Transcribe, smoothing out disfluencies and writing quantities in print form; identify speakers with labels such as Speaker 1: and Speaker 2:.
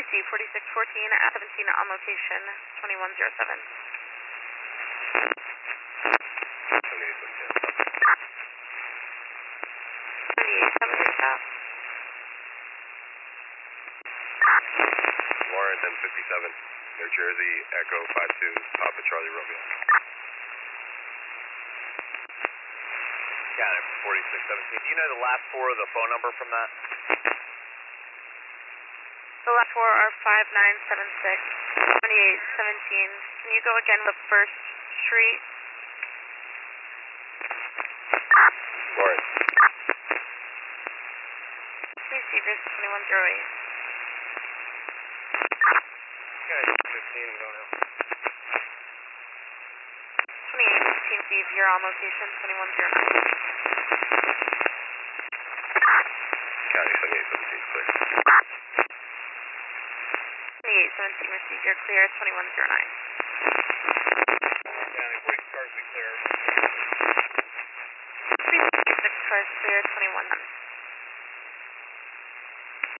Speaker 1: MC 4614 at 17 on location, 2107. 7870 stop.
Speaker 2: Warren 1057, New Jersey, Echo 52, Papa Charlie Romeo.
Speaker 3: Got it, 4617. Do you know the last four of the phone number from that?
Speaker 1: The last four are 5976, 2817. Can you go again with First Street?
Speaker 2: Warren.
Speaker 1: Receivers 2108.
Speaker 3: Okay, 15, we don't know.
Speaker 1: 2815 Steve, you're on location, 2109.
Speaker 2: County 7817, clear.
Speaker 1: 2817 received, you're clear, 2109.
Speaker 3: County, 46 cars be clear.
Speaker 1: 36 cars clear, 2109.